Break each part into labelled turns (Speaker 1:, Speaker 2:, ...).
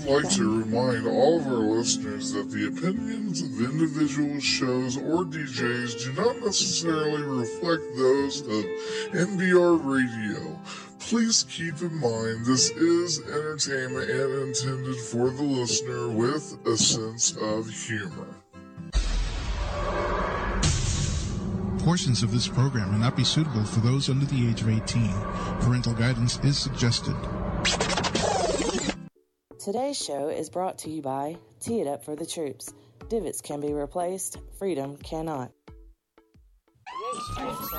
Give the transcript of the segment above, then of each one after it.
Speaker 1: like to remind all of our listeners that the opinions of individual shows or DJs do not necessarily reflect those of MBR Radio. Please keep in mind this is entertainment and intended for the listener with a sense of humor.
Speaker 2: Portions of this program may not be suitable for those under the age of 18. Parental guidance is suggested.
Speaker 3: Today's show is brought to you by Tee It Up for the Troops. Divots can be replaced, freedom cannot. There's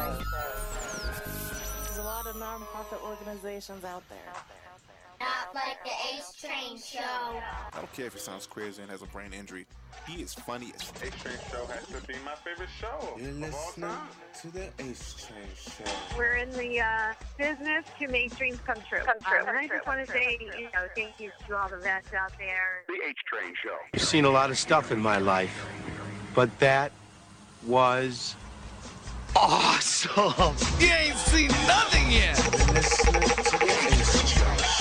Speaker 3: a lot of non-profit organizations out there.
Speaker 4: Not like the H Train Show.
Speaker 5: I don't care if it sounds crazy and has a brain injury. He is funny as
Speaker 6: H Train Show has to be my favorite show.
Speaker 7: You're
Speaker 6: of all
Speaker 7: listening
Speaker 6: time.
Speaker 7: to the H Train Show.
Speaker 8: We're in the business to make dreams come true. And I just want to say, thank you to all the vets out there.
Speaker 6: The H Train Show.
Speaker 9: I've seen a lot of stuff in my life, but that was awesome. You ain't seen nothing yet.
Speaker 7: You're listening to the H Train Show.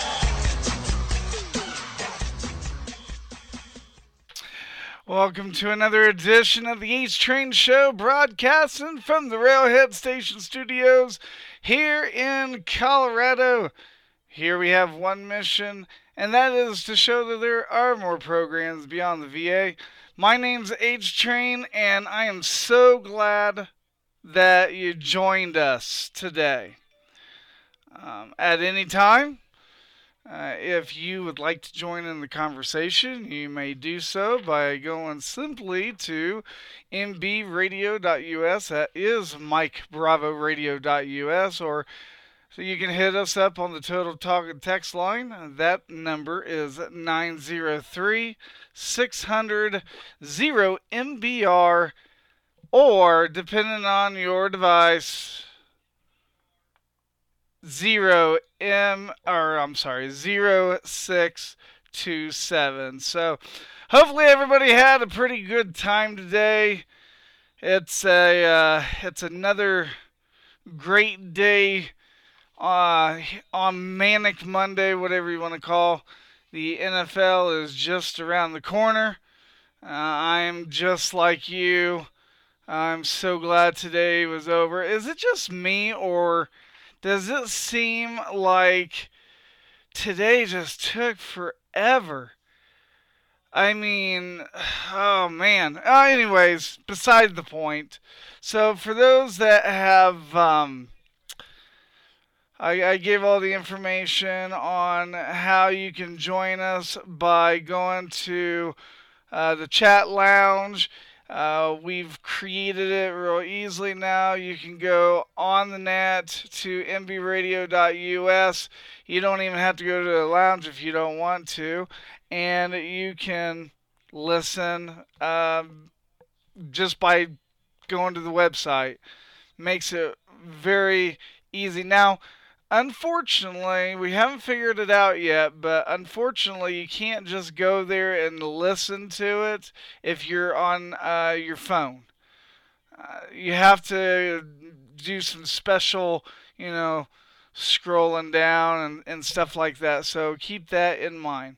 Speaker 10: Welcome to another edition of the H Train Show, broadcasting from the Railhead Station Studios here in Colorado. Here we have one mission, and that is to show that there are more programs beyond the VA. My name's H Train, and I am so glad that you joined us today. At any time, if you would like to join in the conversation, you may do so by going simply to mbradio.us. That is MikeBravoRadio.us, or so you can hit us up on the Total Talk and Text line. That number is 903-600-0MBR, or depending on your device, 0627. So hopefully everybody had a pretty good time today. It's another great day on Manic Monday, whatever you want to call. The NFL is just around the corner. I'm just like you. I'm so glad today was over. Is it just me, or does it seem like today just took forever? I mean, oh man. Anyways, beside the point. So for those that have, I gave all the information on how you can join us by going to the chat lounge. We've created it real easily now. You can go on the net to mbradio.us. You don't even have to go to the lounge if you don't want to. And you can listen just by going to the website. Makes it very easy. Now, unfortunately, we haven't figured it out yet, but unfortunately, you can't just go there and listen to it if you're on your phone. You have to do some special, scrolling down and stuff like that, so keep that in mind.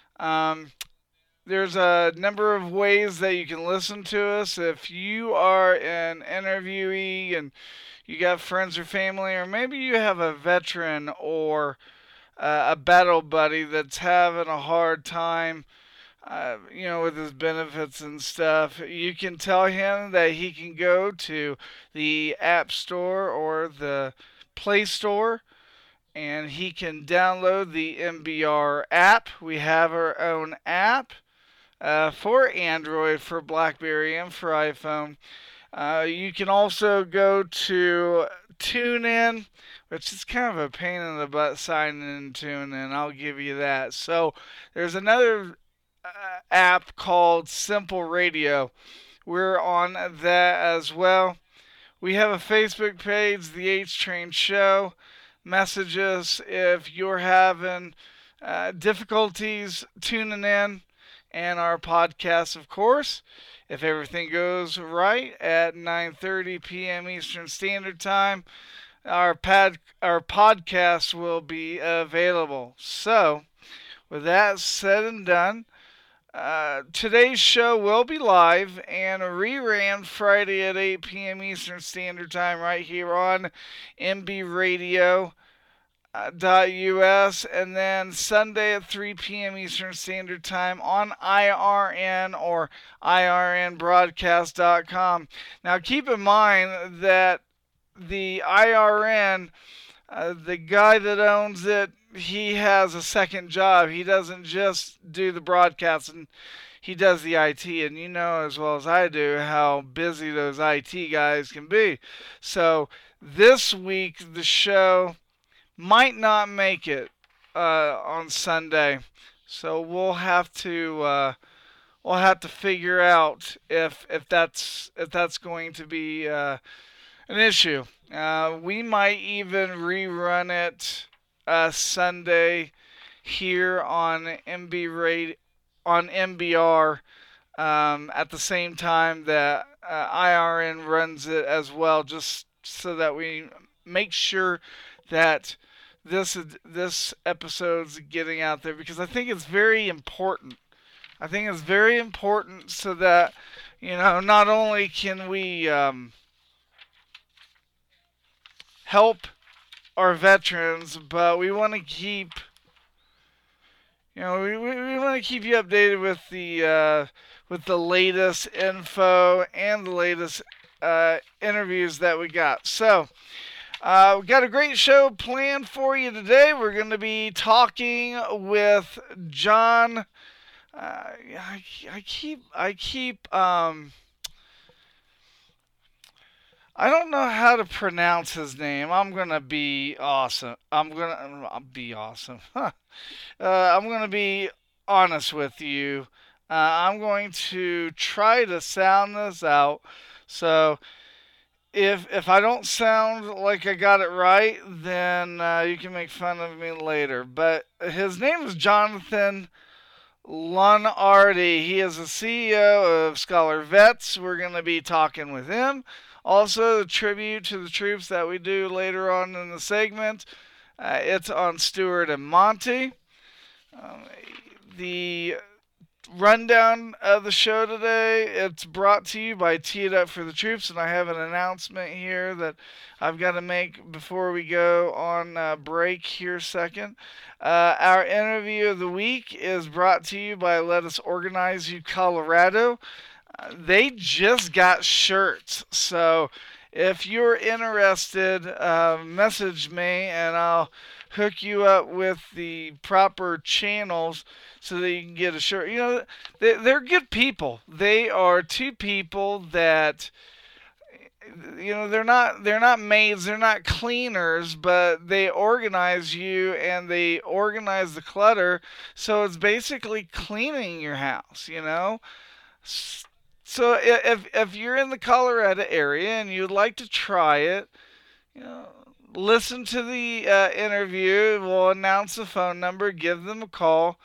Speaker 10: There's a number of ways that you can listen to us. If you are an interviewee and you got friends or family, or maybe you have a veteran or a battle buddy that's having a hard time, with his benefits and stuff, you can tell him that he can go to the App Store or the Play Store, and he can download the MBR app. We have our own app for Android, for BlackBerry, and for iPhone. You can also go to TuneIn, which is kind of a pain in the butt signing in TuneIn. I'll give you that. So there's another app called Simple Radio. We're on that as well. We have a Facebook page, The H Train Show. Message us if you're having difficulties tuning in, and our podcast, of course. If everything goes right at 9:30 p.m. Eastern Standard Time, our podcast will be available. So, with that said and done, today's show will be live and reran Friday at 8 p.m. Eastern Standard Time right here on MBRadio.us, and then Sunday at 3 p.m. Eastern Standard Time on IRN or IRNbroadcast.com. Now keep in mind that the IRN, the guy that owns it, he has a second job. He doesn't just do the broadcast, and he does the IT. And you know as well as I do how busy those IT guys can be. So this week the show might not make it on Sunday. So we'll have to figure out if that's going to be an issue. We might even rerun it Sunday here on MBR at the same time that IRN runs it as well, just so that we make sure that this episode's getting out there, because I think it's very important. I think it's very important so that, not only can we help our veterans, but we want to keep, we want to keep you updated with the latest info and the latest interviews that we got. So, we got a great show planned for you today. We're going to be talking with John. I don't know how to pronounce his name. I'm going to be awesome. I'm going to be awesome. I'm going to be honest with you. I'm going to try to sound this out. So if I don't sound like I got it right, then you can make fun of me later. But his name is Jonathan Lunardi. He is the CEO of Scholar Vets. We're going to be talking with him. Also, the tribute to the troops that we do later on in the segment. It's on Stuart and Monty. The rundown of the show today, it's brought to you by Tee It Up for the Troops, and I have an announcement here that I've got to make before we go on break here second. Our interview of the week is brought to you by Let Us Organize You Colorado. They just got shirts, so if you're interested, message me and I'll hook you up with the proper channels so that you can get a shirt. They're good people. They are two people that, they're not maids, they're not cleaners, but they organize you and they organize the clutter, so it's basically cleaning your house, So if you're in the Colorado area and you'd like to try it, listen to the interview. We'll announce the phone number. Give them a call.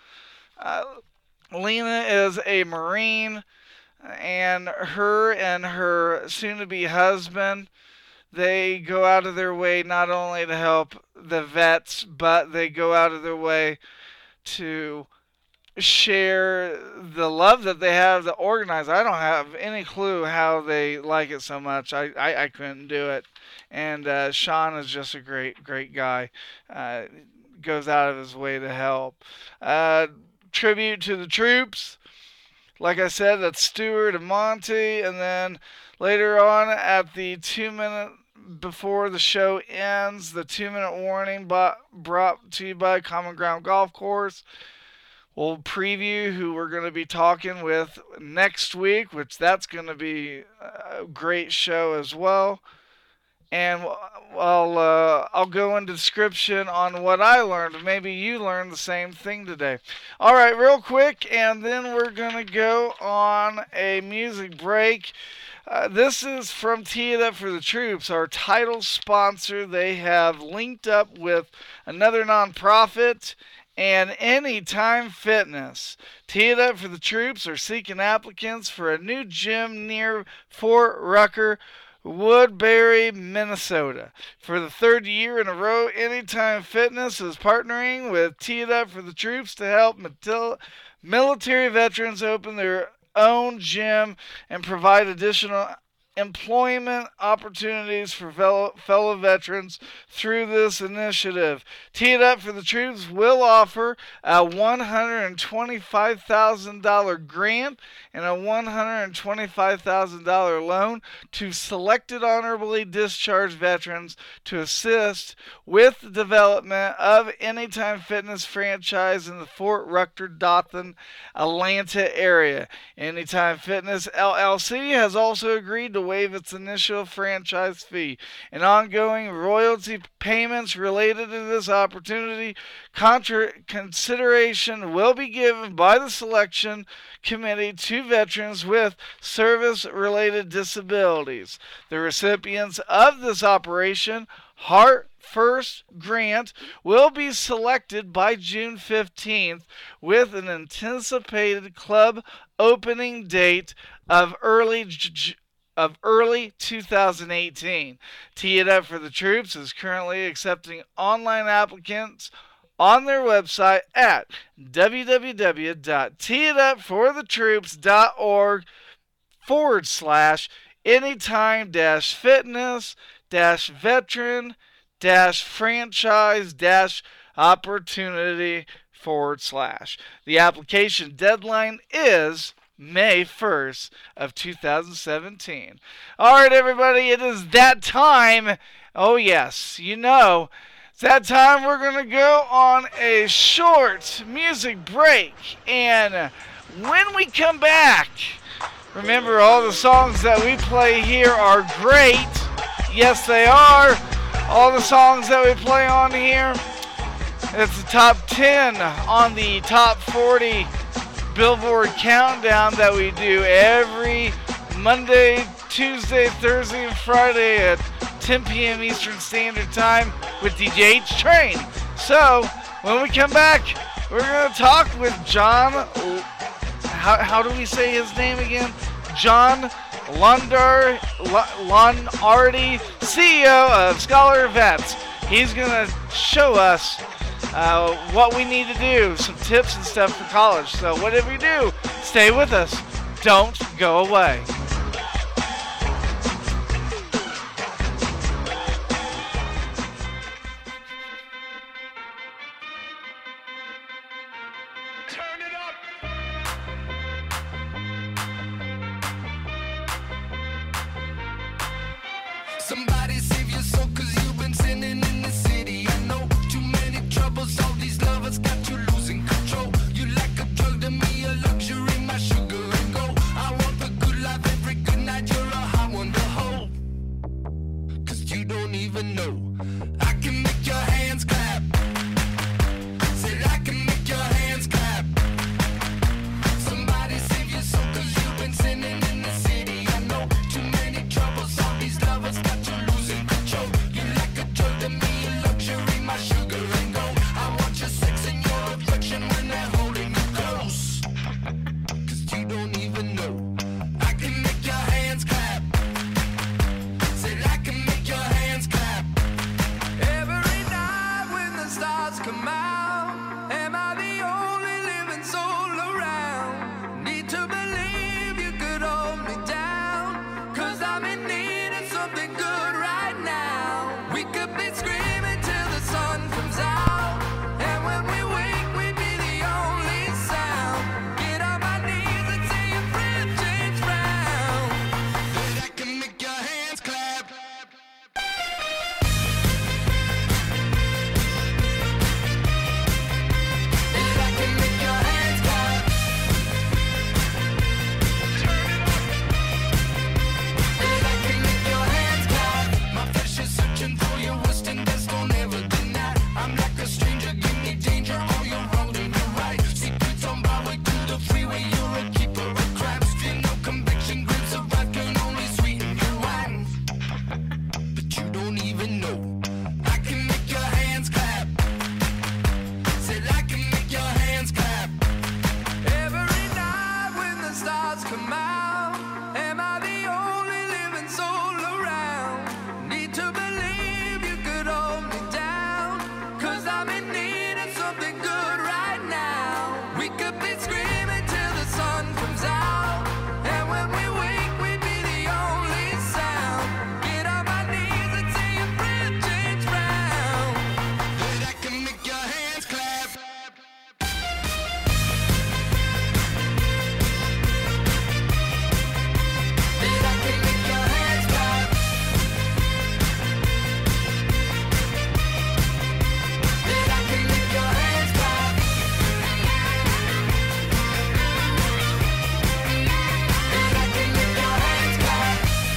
Speaker 10: Lena is a Marine, and her soon-to-be husband, they go out of their way not only to help the vets, but they go out of their way to share the love that they have to organize. I don't have any clue how they like it so much. I couldn't do it. And Sean is just a great guy. Goes out of his way to help. Tribute to the troops. Like I said, that's Stuart and Monty. And then later on at the 2-minute before the show ends, the 2-minute warning brought to you by Common Ground Golf Course. We'll preview who we're going to be talking with next week, which that's going to be a great show as well. And I'll go into description on what I learned. Maybe you learned the same thing today. All right, real quick, and then we're going to go on a music break. This is from Tee It Up for the Troops, our title sponsor. They have linked up with another nonprofit and Anytime Fitness. Tee It Up for the Troops are seeking applicants for a new gym near Fort Rucker, Woodbury, Minnesota. For the third year in a row, Anytime Fitness is partnering with Tee It Up for the Troops to help military veterans open their own gym and provide additional employment opportunities for fellow veterans through this initiative. Tee It Up for the Troops will offer a $125,000 grant and a $125,000 loan to selected honorably discharged veterans to assist with the development of Anytime Fitness franchise in the Fort Rucker-Dothan, Atlanta area. Anytime Fitness LLC has also agreed to waive its initial franchise fee and ongoing royalty payments related to this opportunity. Consideration will be given by the selection committee to veterans with service-related disabilities. The recipients of this Operation Heart First grant will be selected by June 15th with an anticipated club opening date of early 2018. Tee It Up for the Troops is currently accepting online applicants on their website at www.teeitup4the troops.org/anytime-fitness-franchise-opportunity/. The application deadline is May 1st of 2017. All right, everybody, it is that time. Oh, yes, you know, it's that time we're going to go on a short music break. And when we come back, remember, all the songs that we play here are great. Yes, they are. All the songs that we play on here, it's the top 10 on the top 40 Billboard countdown that we do every Monday, Tuesday, Thursday, and Friday at 10 p.m. Eastern Standard Time with DJ H Train. So, when we come back, we're going to talk with John, how do we say his name again? John Lonardi, CEO of Scholar Vets. He's going to show us what we need to do, some tips and stuff for college. So whatever you do, stay with us. Don't go away.
Speaker 11: Somebody save your soul, 'cause you've been sinning in the city. I know too many troubles, all these lovers got you losing control. You like a drug to me, a luxury, my sugar and gold. I want the good life every good night, you're a hot one to hold. 'Cause you don't even know. I can make your hands clap. Said I can make your hands clap. Somebody save your soul, 'cause you've been sinning in the city. I know too many troubles, all these lovers got you losing be screaming till the sun comes out. And when we wake, we'd be the only sound. Get on my knees and say a prayer, change round. But I can make your hands clap. But I can make your hands clap. But I can make your hands clap. But I can make your hands clap.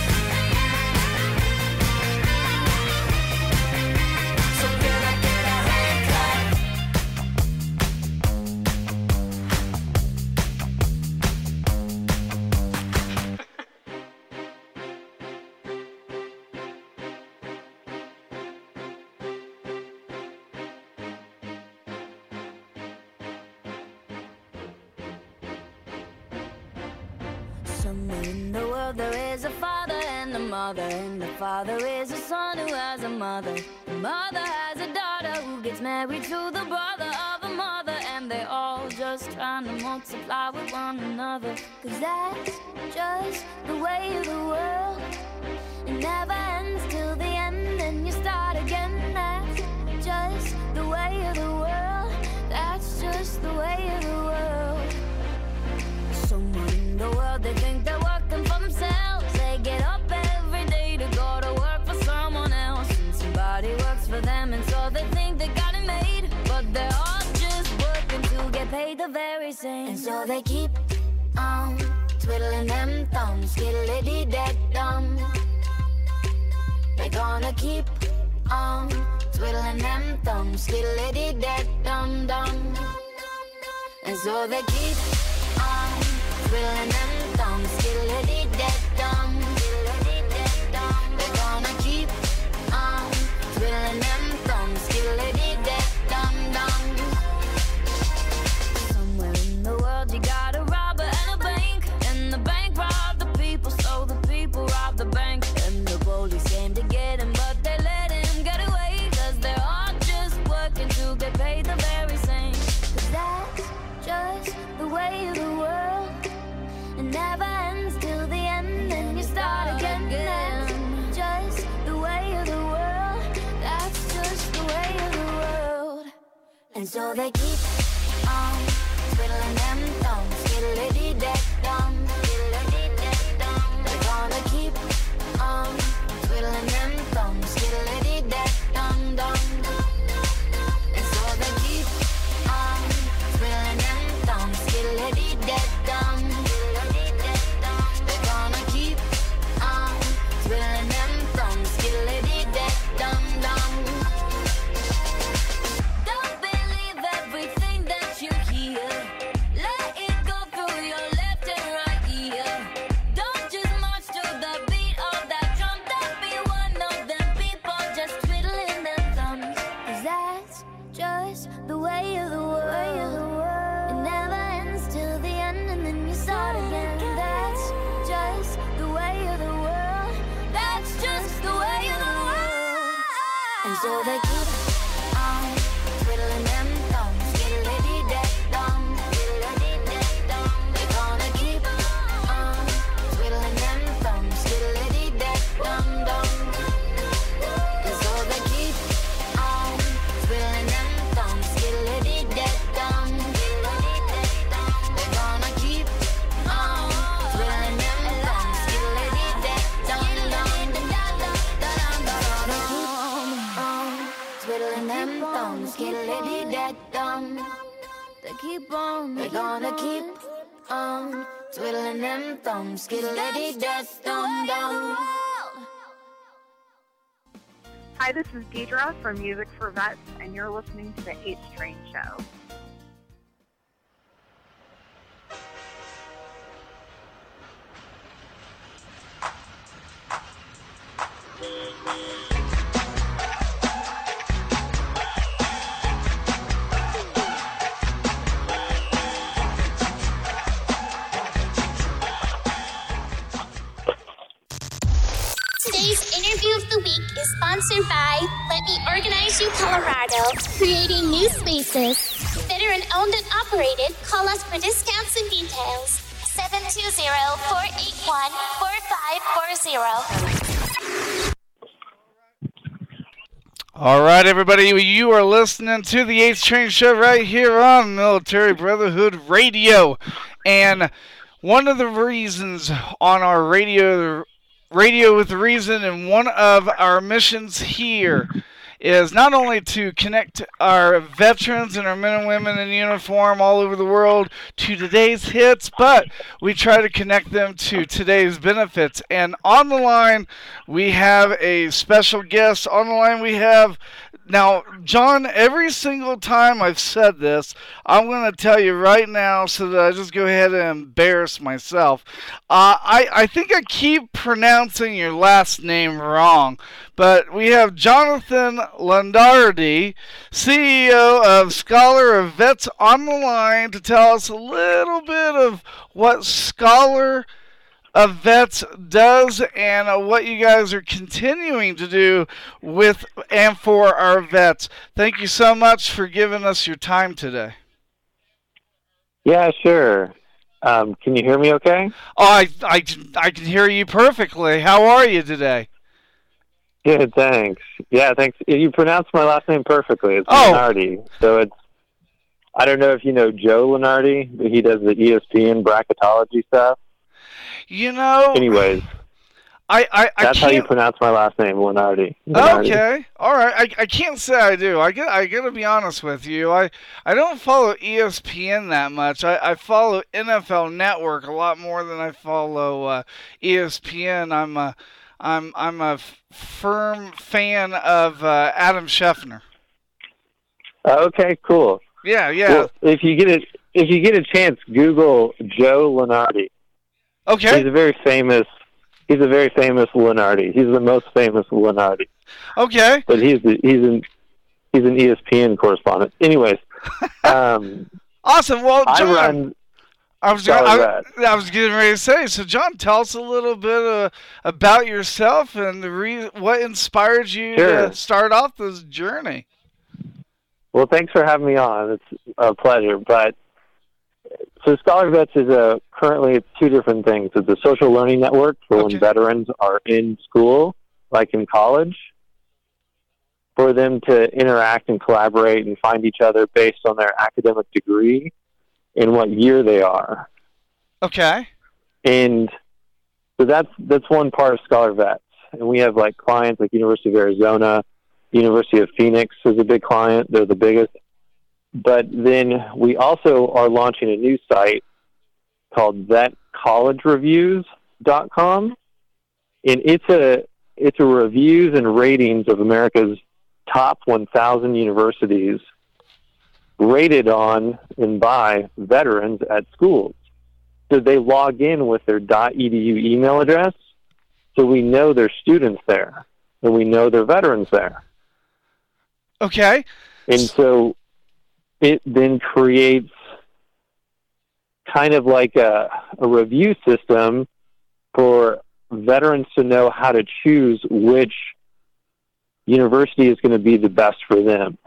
Speaker 11: So can I get a hand clap?
Speaker 12: Somewhere in the world there is a father and a mother, and the father is a son who has a mother. The mother has a daughter who gets married to the brother of a mother, and they're all just trying to multiply with one another. 'Cause that's just the way of the world. It never ends till the end, and you start again. That's just the way of the world. That's just the way of the world. Somewhere in the world they think they're working for themselves. They get up every day to go to work for someone else, and somebody works for them, and so they think they got it made. But they're all just working to get paid the very same. And so they keep on twiddling them thumbs, skiddly-dee-dead-dum. They're gonna keep on twiddling them thumbs, skiddly-dee-dead-dum-dum. And so they keep on twiddling them thumbs, skiddly-dee-dead-dum. They're gonna keep on twiddling them thumbs, skiddly-dee-dead-dum-dum. Somewhere in the world you got a robber and a bank, and the bank robbed the people, so the people robbed the bank. And the police came to get him, but they let him get away, 'cause they're all just working to get paid the very same. 'Cause that's just the way of the world. It never ends till the end, and you start again. That's just the way of the world. That's just the way of the world. And so they keep on twiddling them thumbs, skiddly-dee-dead-dum. They're gonna keep on twiddling them thumbs, skiddly-dee-dead-dum-dum. And so they keep on twiddling them thumbs, skiddly-dee-dead-dum. They're gonna keep on twiddling them thumbs, skiddly-dee-dead-dum-dum. Don't believe everything that you hear. Let it go through your left and right ear. Don't just march to the beat of that drum. Don't be one of them people just twiddling their thumbs. 'Cause that's just the way of the world. It never ends till the end, and then you start again. That's just the way of the world. That's just the way of the world. And so they keep on twiddling them thumbs, skiddly-dee-dead-dum. They're gonna keep on twiddling them thumbs, skiddly-dee-dead-dum-dum. And so they keep on twiddling them thumbs, skiddly-dee-dead-dum. They're gonna keep on twiddling them thumbs, skiddly-dee-dead-dum-dum. Twiddling them thumbs, skiddly-dee-dead-dum. They're gonna keep on twiddling them thumbs, skiddly-dee-dead-dum-dum.
Speaker 8: Hi, this is Deidre from Music for Vets, and you're listening to the H Train Show.
Speaker 13: Today's interview of the week is sponsored by Let Me Organize You Colorado, creating new spaces, better
Speaker 4: We're an owned and operated. Call us for discounts and details. 720-481-4540.
Speaker 10: All right, everybody, you are listening to the 8th Train Show right here on Military Brotherhood Radio. And one of the reasons on our Radio with Reason, and one of our missions here is not only to connect our veterans and our men and women in uniform all over the world to today's hits, but we try to connect them to today's benefits. And on the line, we have a special guest. On the line, we have... Now, John, every single time I've said this, I'm going to tell you right now so that I just go ahead and embarrass myself. I think I keep pronouncing your last name wrong, but we have Jonathan Lunardi, CEO of Scholar of Vets, on the line to tell us a little bit of what Scholar of Vets does and what you guys are continuing to do with and for our vets. Thank you so much for giving us your time today.
Speaker 13: Yeah, sure. Can you hear me okay?
Speaker 10: Oh, I can hear you perfectly. How are you today?
Speaker 13: Good, thanks. Yeah, thanks. You pronounced my last name perfectly. It's Lunardi. So it's, I don't know if you know Joe Lunardi, but he does the ESPN bracketology stuff.
Speaker 10: You know...
Speaker 13: Anyways, that's how you pronounce my last name, Lunardi.
Speaker 10: Okay, all right. I can't say I do. I gotta be honest with you. I don't follow ESPN that much. I follow NFL Network a lot more than I follow ESPN. I'm a firm fan of Adam Schefter.
Speaker 13: Okay, cool.
Speaker 10: Yeah.
Speaker 13: Well, if you get a chance, Google Joe Lunardi.
Speaker 10: Okay.
Speaker 13: He's a very famous Lunardi. He's the most famous Lunardi.
Speaker 10: Okay.
Speaker 13: But he's an ESPN correspondent. Anyways,
Speaker 10: awesome. Well, John, I was getting ready to say. So, John, tell us a little bit about yourself and what inspired you to start off this journey.
Speaker 13: Well, thanks for having me on. It's a pleasure. So Scholar Vets is currently it's two different things. It's a social learning network for when veterans are in school, like in college, for them to interact and collaborate and find each other based on their academic degree and what year they are.
Speaker 10: Okay.
Speaker 13: And so that's one part of Scholar Vets. And we have like clients like University of Arizona, University of Phoenix is a big client. They're the biggest. But then we also are launching a new site called VetCollegeReviews.com, and it's a reviews and ratings of America's top 1,000 universities rated on and by veterans at schools. So they log in with their .edu email address, so we know their students there, and we know their veterans there.
Speaker 10: Okay.
Speaker 13: And so it then creates kind of like a review system for veterans to know how to choose which university is going to be the best for them.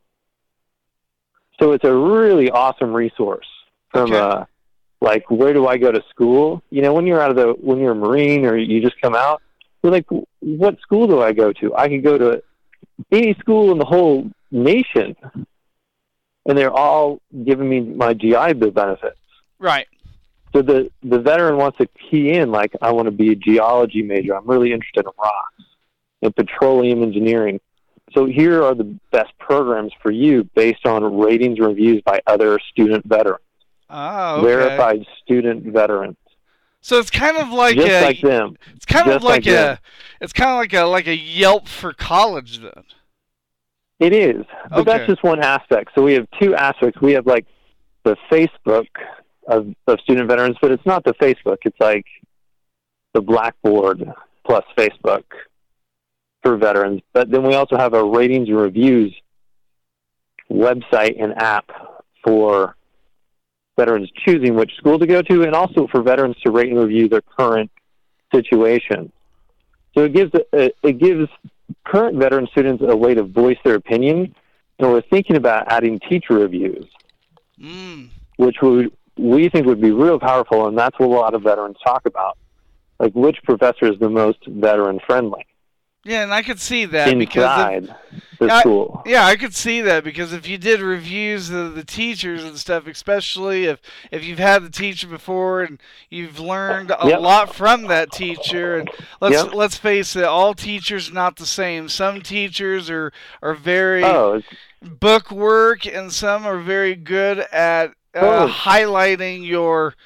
Speaker 13: So it's a really awesome resource from like, where do I go to school? You know, when you're when you're a Marine or you just come out, you're like, what school do I go to? I can go to any school in the whole nation, and they're all giving me my GI Bill benefits.
Speaker 10: Right.
Speaker 13: So the veteran wants to key in, like, I want to be a geology major. I'm really interested in rocks and petroleum engineering. So here are the best programs for you based on ratings and reviews by other student veterans.
Speaker 10: Oh, okay.
Speaker 13: Verified student veterans.
Speaker 10: So it's kind of like
Speaker 13: just like them.
Speaker 10: It's kind
Speaker 13: just
Speaker 10: of like
Speaker 13: them.
Speaker 10: It's kind of like a Yelp for college then.
Speaker 13: It is, but that's just one aspect. So we have two aspects. We have like the Facebook of student veterans, but it's not the Facebook. It's like the Blackboard plus Facebook for veterans. But then we also have a ratings and reviews website and app for veterans choosing which school to go to, and also for veterans to rate and review their current situation. So it gives current veteran students a way to voice their opinion, and we're thinking about adding teacher reviews. which we think would be real powerful, and that's what a lot of veterans talk about. Like, which professor is the most veteran-friendly?
Speaker 10: Yeah, and I could see that
Speaker 13: inside the school.
Speaker 10: Yeah, I could see that because if you did reviews of the teachers and stuff, especially if you've had the teacher before and you've learned a lot from that teacher, and let's face it, all teachers are not the same. Some teachers are very book work, and some are very good at highlighting your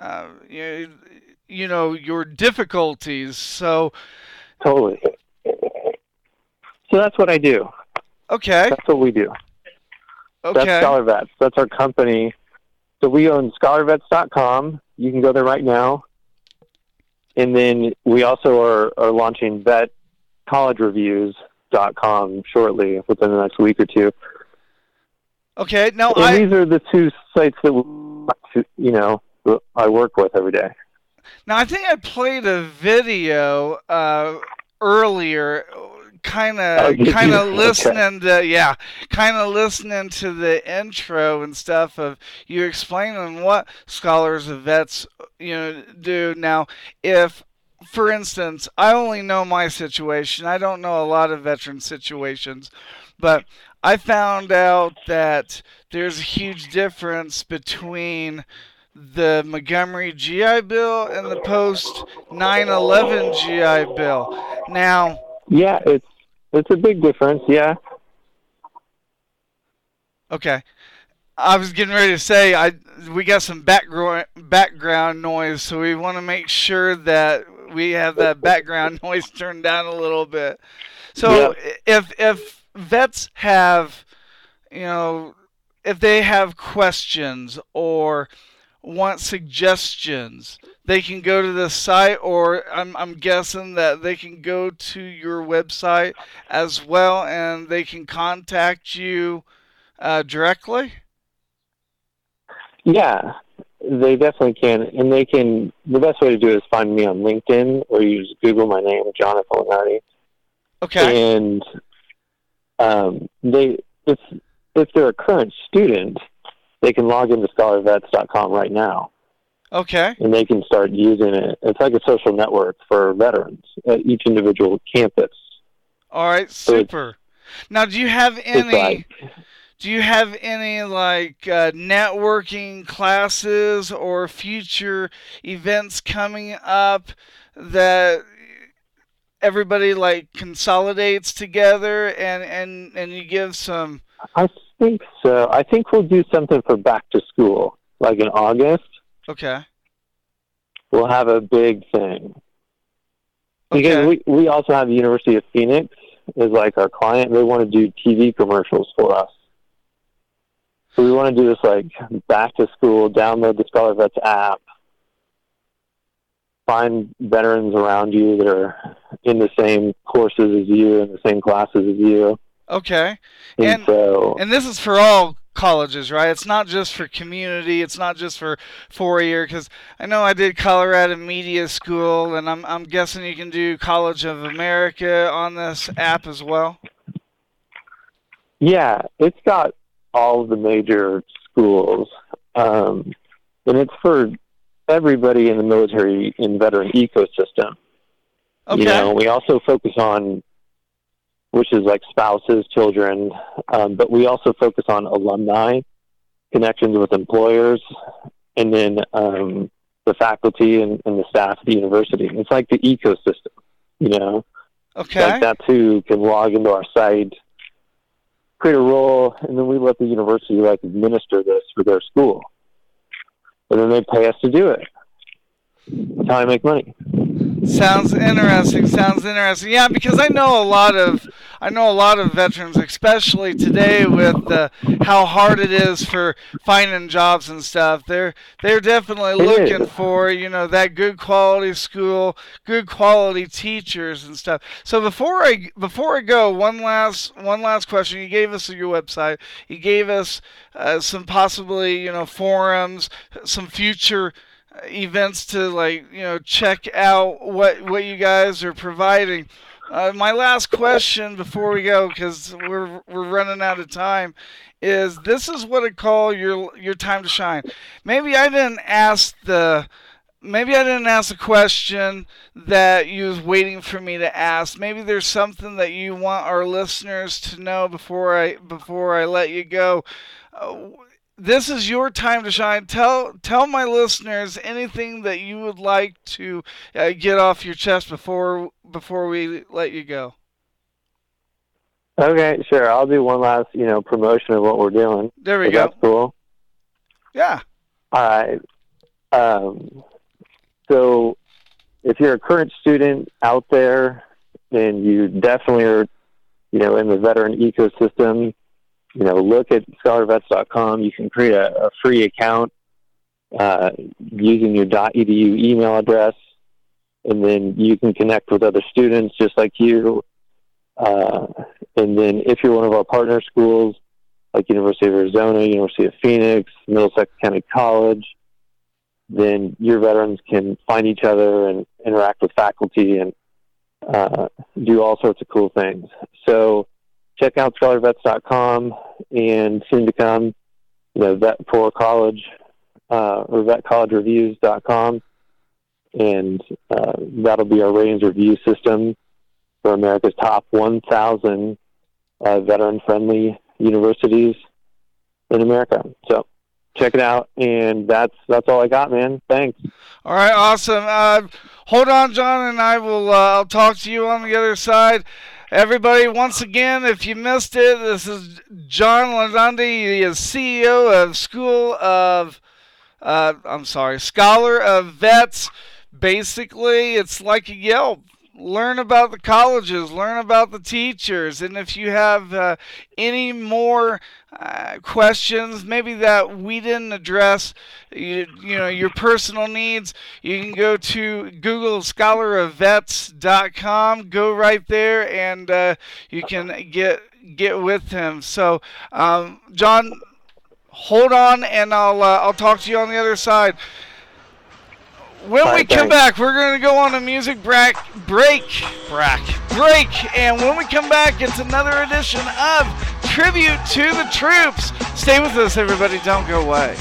Speaker 10: your difficulties. So
Speaker 13: totally. So that's what I do.
Speaker 10: Okay.
Speaker 13: That's what we do.
Speaker 10: Okay.
Speaker 13: That's Scholar Vets. That's our company. So we own scholarvets.com. You can go there right now. And then we also are launching vetcollegereviews.com shortly, within the next week or two.
Speaker 10: Okay. Now
Speaker 13: these are the two sites that I work with every day.
Speaker 10: Now I think I played a video earlier, kind of listening to listening to the intro and stuff of you explaining what Scholars of Vets do. Now, if for instance, I only know my situation, I don't know a lot of veteran situations, but I found out that there's a huge difference between the Montgomery GI Bill and the post 9/11 GI Bill. Now,
Speaker 13: yeah, it's a big difference, yeah.
Speaker 10: Okay. I was getting ready to say we got some background noise, so we want to make sure that we have that background noise turned down a little bit. So if vets have, if they have questions or want suggestions, they can go to the site, or I'm guessing that they can go to your website as well, and they can contact you directly?
Speaker 13: Yeah, they definitely can. And the best way to do it is find me on LinkedIn, or you just Google my name, John Apollinari.
Speaker 10: Okay.
Speaker 13: And if they're a current student, they can log into scholarvets.com right now.
Speaker 10: Okay.
Speaker 13: And they can start using it. It's like a social network for veterans at each individual campus.
Speaker 10: All right, super. Now, do you have any networking classes or future events coming up that everybody consolidates together and you give some?
Speaker 13: I think so. I think we'll do something for back to school, like in August.
Speaker 10: Okay.
Speaker 13: We'll have a big thing. Because we also have the University of Phoenix is like our client. They want to do TV commercials for us. So we want to do this back to school, download the Scholar Vets app, find veterans around you that are in the same courses as you, in the same classes as you.
Speaker 10: Okay.
Speaker 13: And
Speaker 10: this is for all colleges, right? It's not just for community. It's not just for 4-year, because I know I did Colorado Media School, and I'm guessing you can do College of America on this app as well.
Speaker 13: Yeah, it's got all of the major schools, and it's for everybody in the military and veteran ecosystem.
Speaker 10: Okay.
Speaker 13: We also focus on, which is like spouses, children, but we also focus on alumni, connections with employers, and then the faculty and the staff at the university. It's like the ecosystem,
Speaker 10: Okay.
Speaker 13: Like that's who can log into our site, create a role, and then we let the university administer this for their school. And then they pay us to do it. That's how I make money.
Speaker 10: Sounds interesting. Yeah, because I know a lot of veterans, especially today with how hard it is for finding jobs and stuff. They're definitely looking for that good quality school, good quality teachers and stuff. So before I go, one last question. You gave us your website. You gave us some possibly forums, some future events to check out what you guys are providing. My last question before we go, because we're running out of time, is this is what I call your time to shine. Maybe I didn't ask the question that you was waiting for me to ask. Maybe there's something that you want our listeners to know before I let you go. This is your time to shine. Tell my listeners anything that you would like to get off your chest before we let you go.
Speaker 13: Okay, sure. I'll do one last, promotion of what we're doing.
Speaker 10: There we go.
Speaker 13: That's cool.
Speaker 10: Yeah.
Speaker 13: All right. So if you're a current student out there and you definitely are, in the veteran ecosystem, look at scholarvets.com. You can create a free account using your .edu email address, and then you can connect with other students just like you. And then if you're one of our partner schools, like University of Arizona, University of Phoenix, Middlesex County College, then your veterans can find each other and interact with faculty and do all sorts of cool things. So check out scholarvets.com, and soon to come, Vet for College or vetcollegereviews.com, and that'll be our ratings review system for America's top 1,000 veteran-friendly universities in America. So check it out, and that's all I got, man. Thanks.
Speaker 10: All right, awesome. Hold on, John, and I'll talk to you on the other side. Everybody, once again, if you missed it, this is John Ladonde. He is CEO of Scholar of Vets. Basically, it's like a Yelp. Learn about the colleges, learn about the teachers, and if you have any more questions, maybe that we didn't address, your personal needs, you can go to Google scholarofvets.com, go right there, and you can get with him. So, John, hold on, and I'll talk to you on the other side. When we come back, we're going to go on a music break, and when we come back, it's another edition of Tribute to the Troops. Stay with us, everybody. Don't go away.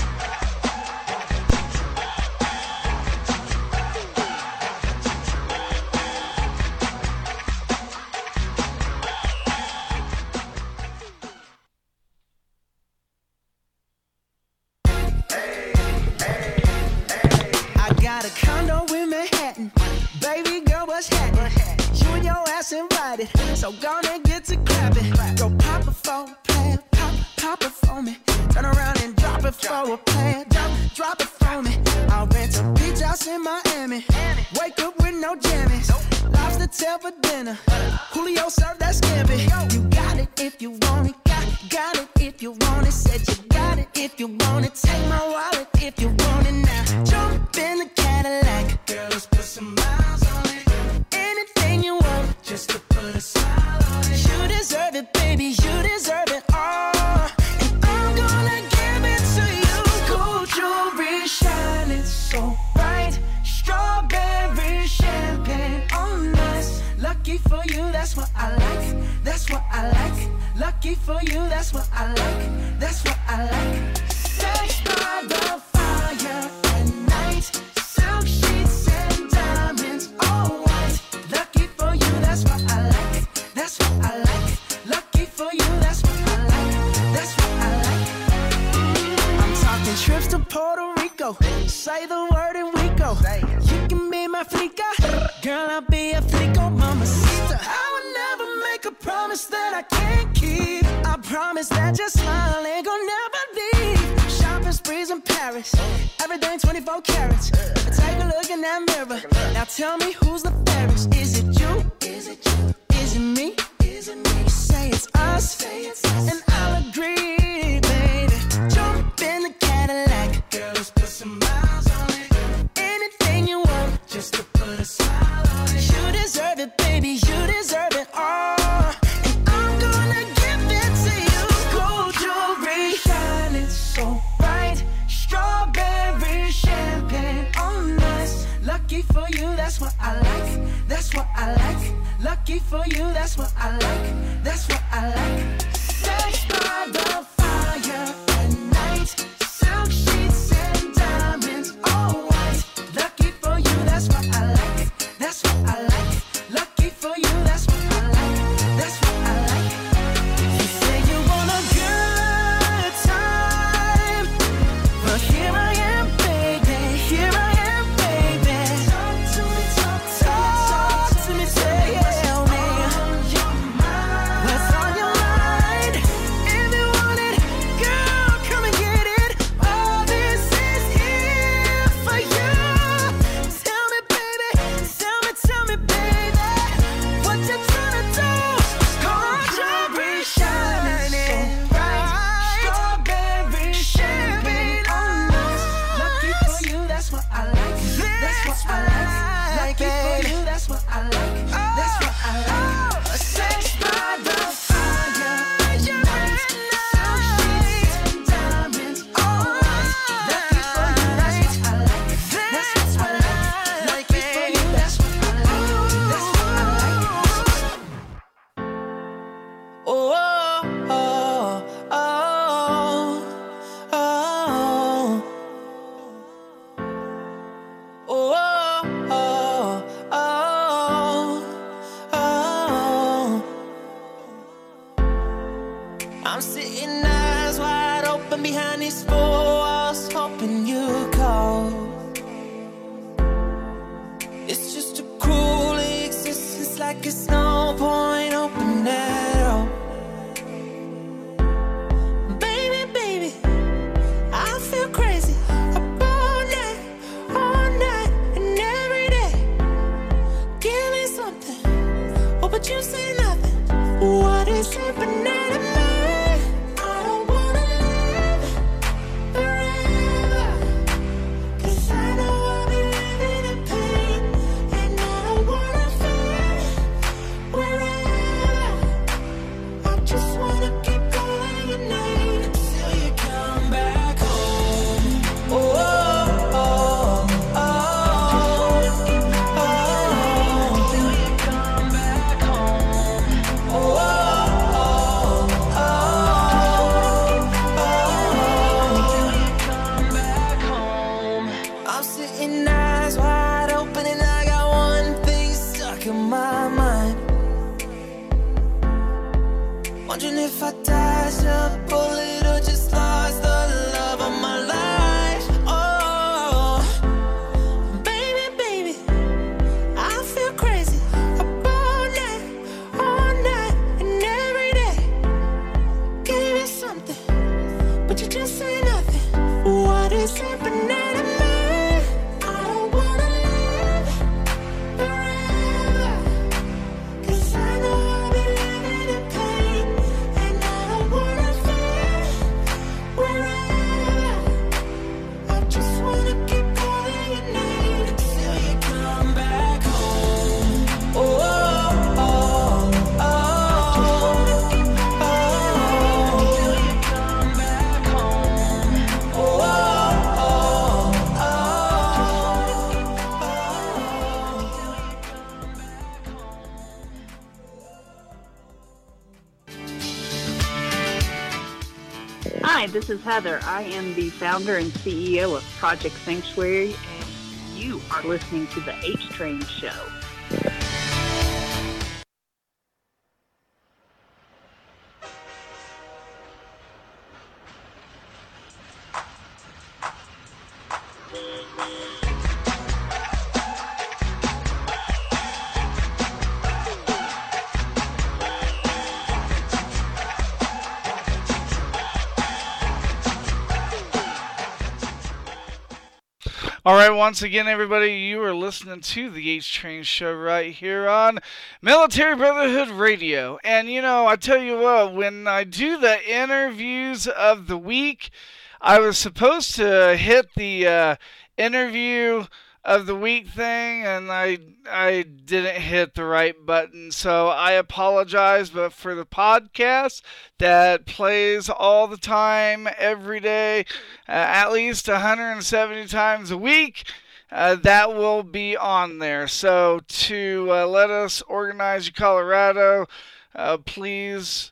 Speaker 14: Invited, so gonna get to clapping. Go pop it for a plan, pop it for me. Turn around and drop it for a plan, drop it for me. I'll rent a beach house in Miami. Wake up with no jammies. Lobster tail for dinner. Julio served that scampi. You got it if you want it. Got it if you want it. Said you got it if you want it. Take my wallet if you want it now. Jump in the Cadillac. Girl, let's put some miles on it. Anything you want, just to put a smile on it. You deserve it, baby, you deserve it all. And I'm gonna give it to you. Gold jewelry shining so bright. Strawberry champagne on us. Lucky for you, that's what I like. That's what I like. Lucky for you, that's what I like. That's what I like. Sex by the fire at night. Silk sheets and diamonds, all white. Lucky for you, that's what I like. That's what I like. Lucky for you, that's what I like. That's what I like. I'm talking trips to Puerto Rico. Say the word and we go. You can be my flica. Girl, I'll be a flico, mamacita. I would never make a promise that I can't keep. I promise that your smile ain't gonna never leave. Shopping sprees in Paris. Everything 24 carats. Take a look in that mirror. Now tell me who's the fairest. Is it you? Is it you? Is it me? Is it me? You say it's us. Say it's us. And I'll agree, baby. Jump in the Cadillac. Girl, let's put some miles on it. Anything you want, just to put a smile on it. You deserve it, baby. You deserve it all. And I'm gonna give it to you. Gold jewelry shining so bright. Strawberry champagne on us. Lucky Lucky for you, that's what I like. That's what I like. Lucky for you, that's what I like. That's what I like. Sex by the fire at night. Silk sheets and diamonds, all white. Lucky for you, that's what I like. That's what I like. Lucky for you, that's what I like. That's what I like. You say you want a good time, but here I am, baby. Here I am, baby. Talk to me, talk to me, tell me what's on your mind. If you want it, girl, come and get it. All this is here for you. Tell me, baby, tell me, baby, what you tryna do? Strawberry shining bright, strawberry champagne on us. Lucky for you, that's what I like. That's what I like. Lucky for you, that's what I like. That's what I like. Sex by the fire at night. Silk sheets and diamonds, all white. Lucky for you, that's what I like. That's what I like. Lucky for you, that's what I like. That's what I like. Oh, oh, oh, oh, oh, oh, oh, oh. I'm sitting eyes wide open behind these four walls, hoping you call. It's just a cruel existence, like it's no point open at all. Baby, baby, I feel crazy up all night, and every day. Give me something, oh, but you say nothing. What is happening to me? I don't wanna live forever, 'cause I know I'll be living in pain, and I don't wanna feel wherever. I just wanna keep calling your name until you come back home. Oh, oh, oh, oh, until you come back home. Oh, oh, oh, until you come back home. I'm sitting eyes wide open and I got one thing stuck in my mind. Wondering if I dodged a bullet or just lost the love of my life. Oh, baby, baby, I feel crazy up all night, and every day. Give me something, but you just say nothing. What is happening to me? I don't wanna live forever, 'cause I know I'll be living in pain, and I don't wanna feel wherever. I just wanna keep calling your name until you come back home. Oh, oh, oh, oh, until you come back home. Oh, oh, oh, oh, until you come back home.
Speaker 15: Hi, this is Heather. I am the founder and CEO of Project Sanctuary, and you are listening to The H Train Show.
Speaker 10: All right, once again, everybody, you are listening to the H Train Show right here on Military Brotherhood Radio. And, you know, I tell you what, when I do the interviews of the week, I was supposed to hit the interview of the week thing, and I didn't hit the right button, so I apologize. But for the podcast that plays all the time, every day, at least 170 times a week, that will be on there. So to let us organize your Colorado, please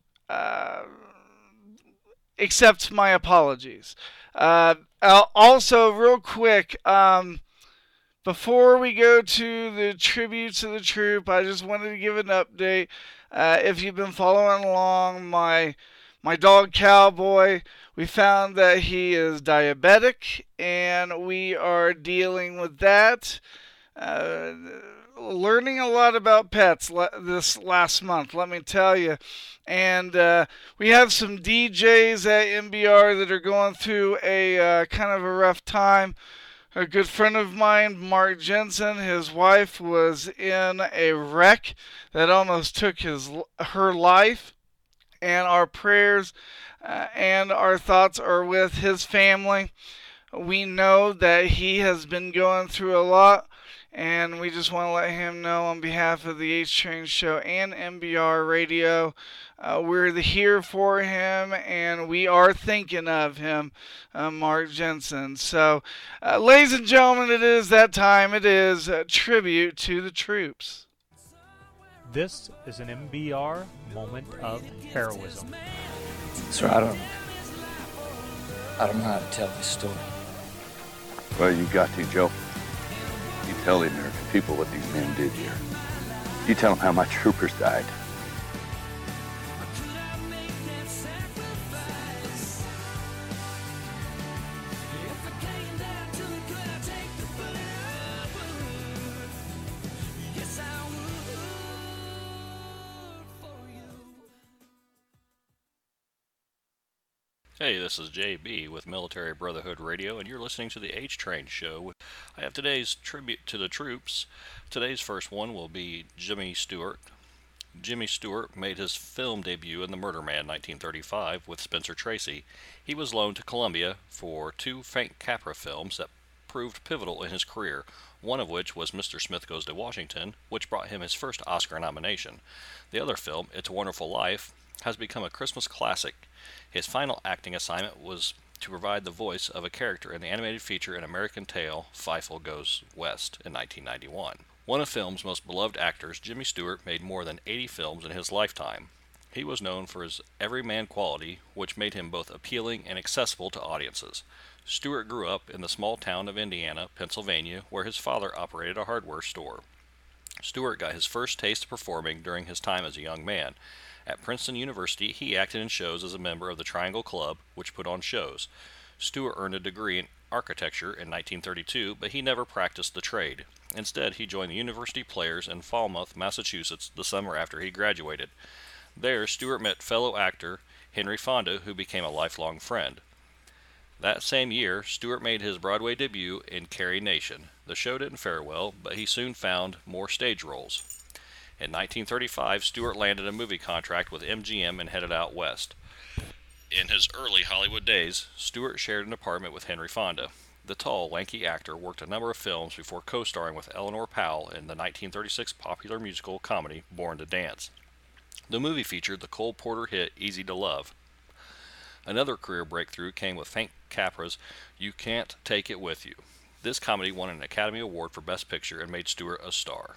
Speaker 10: accept my apologies. Also, real quick, before we go to the tribute to the troop, I just wanted to give an update. If you've been following along, my dog Cowboy, we found that he is diabetic, and we are dealing with that. Learning a lot about pets this last month, let me tell you. And we have some DJs at MBR that are going through a kind of a rough time. A good friend of mine, Mark Jensen, his wife was in a wreck that almost took her life. And our prayers and our thoughts are with his family. We know that he has been going through a lot, and we just want to let him know on behalf of the H-Train Show and MBR Radio, we're here for him, and we are thinking of him, Mark Jensen. So, ladies and gentlemen, it is that time. It is a tribute to the troops.
Speaker 16: This is an MBR moment of heroism.
Speaker 17: Sir, I don't know how to tell this story.
Speaker 18: Well, you got to, Joe. You tell the American people what these men did here. You tell them how my troopers died.
Speaker 19: Hey, this is JB with Military Brotherhood Radio, and you're listening to the H-Train Show. I have today's tribute to the troops. Today's first one will be Jimmy Stewart. Jimmy Stewart made his film debut in The Murder Man 1935 with Spencer Tracy. He was loaned to Columbia for 2 Frank Capra films that proved pivotal in his career, one of which was Mr. Smith Goes to Washington, which brought him his first Oscar nomination. The other film, It's a Wonderful Life, has become a Christmas classic. His final acting assignment was to provide the voice of a character in the animated feature An American Tail, Feifel Goes West, in 1991. One of film's most beloved actors, Jimmy Stewart made more than 80 films in his lifetime. He was known for his everyman quality, which made him both appealing and accessible to audiences. Stewart grew up in the small town of Indiana, Pennsylvania, where his father operated a hardware store. Stewart got his first taste of performing during his time as a young man. At Princeton University, he acted in shows as a member of the Triangle Club, which put on shows. Stewart earned a degree in architecture in 1932, but he never practiced the trade. Instead, he joined the University Players in Falmouth, Massachusetts, the summer after he graduated. There, Stewart met fellow actor Henry Fonda, who became a lifelong friend. That same year, Stewart made his Broadway debut in Carrie Nation. The show didn't fare well, but he soon found more stage roles. In 1935, Stewart landed a movie contract with MGM and headed out west. In his early Hollywood days, Stewart shared an apartment with Henry Fonda. The tall, lanky actor worked a number of films before co-starring with Eleanor Powell in the 1936 popular musical comedy Born to Dance. The movie featured the Cole Porter hit Easy to Love. Another career breakthrough came with Frank Capra's You Can't Take It With You. This comedy won an Academy Award for Best Picture and made Stewart a star.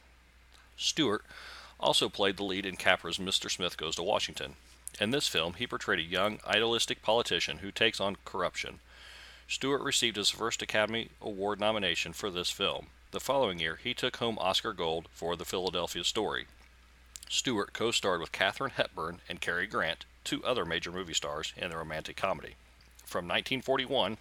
Speaker 19: Stewart also played the lead in Capra's Mr. Smith Goes to Washington. In this film, he portrayed a young, idealistic politician who takes on corruption. Stewart received his first Academy Award nomination for this film. The following year, he took home Oscar Gold for The Philadelphia Story. Stewart co-starred with Katharine Hepburn and Cary Grant, 2 other major movie stars, in the romantic comedy. From 1941 to